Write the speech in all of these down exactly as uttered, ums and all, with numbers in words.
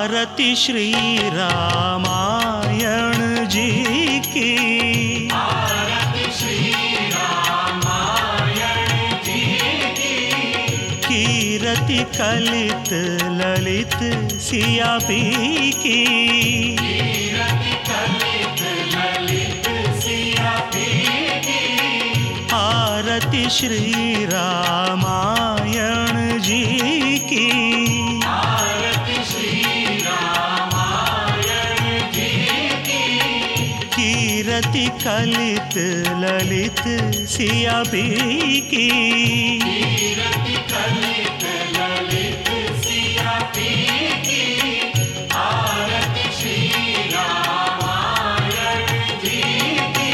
आरती श्री रामायण जी की, आरती श्री रामायण जी की। कीरति कलित ललित सिया पी की, कीरति कलित ललित सिया पी की। आरती श्री रामायण जी की, आरती श्री रामायण जी की। कीरति कलित ललित सिया पी की, कीरति कलित ललित सिया पी की। आरती श्री रामायण जी की।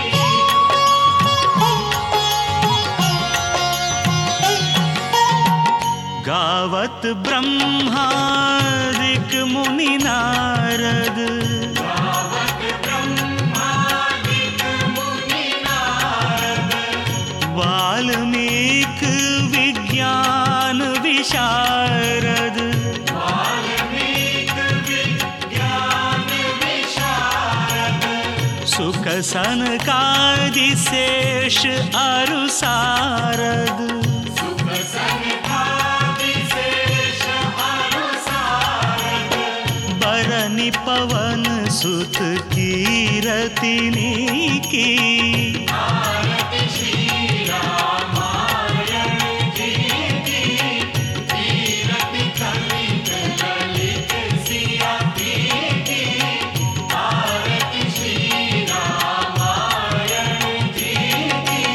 गावत ब्रह्मादिक मुनि नारद, गावत ब्रह्मादिक मुनि नारद। वाल्मीकि विज्ञान विशारद, वाल्मीकि विज्ञान विशारद। सुख सनकादि शेष अरु सारद, सुख सनकादि शेष अरु सारद। बरनि पवन सुत कीरतिनी की, आरती श्री रामायण जी की। कीरति कलित ललित सिया पी की। आरती श्री रामायण जी की।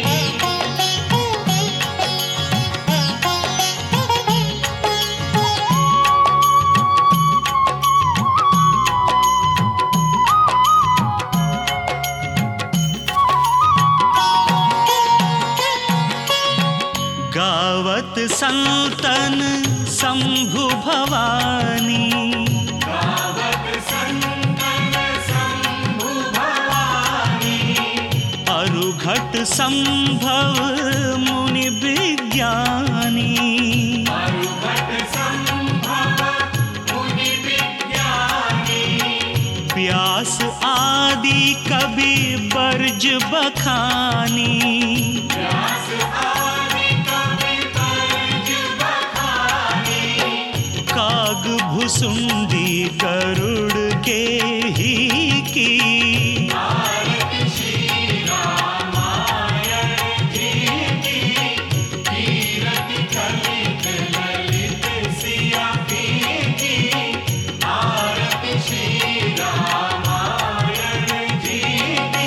गावत संतन शंभु भवानी, गावत संतन शंभु भवानी। अरुघट संभव मुनि विज्ञानी, अरुघट संभव मुनि विज्ञानी। व्यास आदि कवि बर्ज बखानी, व्यास आदि कवि बर्ज बखानी। काग भुसुंडी गरुड़ के ही की, आरती श्री रामायण जी की। कीरति कलित ललित सिया पी की। आरती श्री रामायण जी की।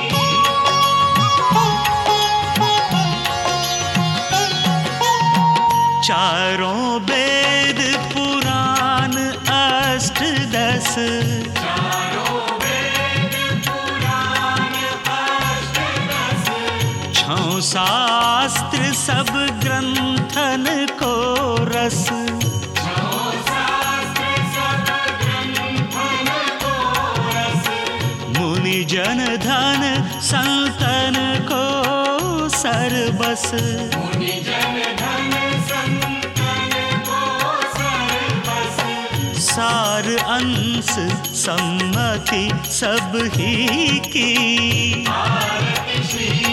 चारों वेद पुराण अष्ट दस, चारों वेद पुराण अष्ट दस। छौ शास्त्र सब ग्रंथन को रस, छौ शास्त्र सब ग्रंथन को रस। मुनि जन धन संतन को सरबस, मुनि जन धन संतन को सर्वस। सार अंश सम्मति सब ही की, आरती श्री